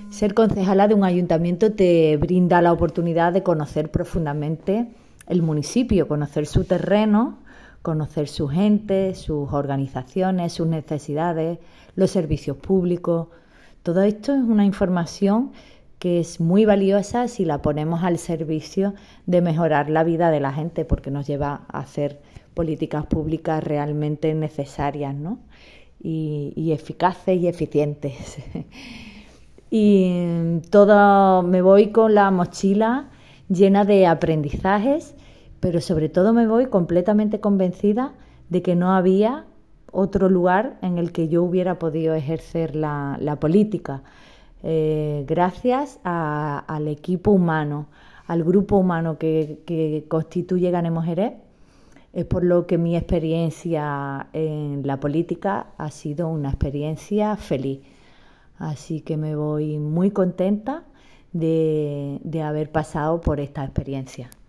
Ser concejala de un ayuntamiento te brinda la oportunidad de conocer profundamente el municipio, conocer su terreno, conocer su gente, sus organizaciones, sus necesidades, los servicios públicos. Todo esto es una información que es muy valiosa si la ponemos al servicio de mejorar la vida de la gente, porque nos lleva a hacer políticas públicas realmente necesarias, ¿no? y eficaces y eficientes. Y todo me voy con la mochila llena de aprendizajes, pero sobre todo me voy completamente convencida de que no había otro lugar en el que yo hubiera podido ejercer la política. Gracias al equipo humano, al grupo humano que constituye Ganemos Jerez, es por lo que mi experiencia en la política ha sido una experiencia feliz. Así que me voy muy contenta de haber pasado por esta experiencia.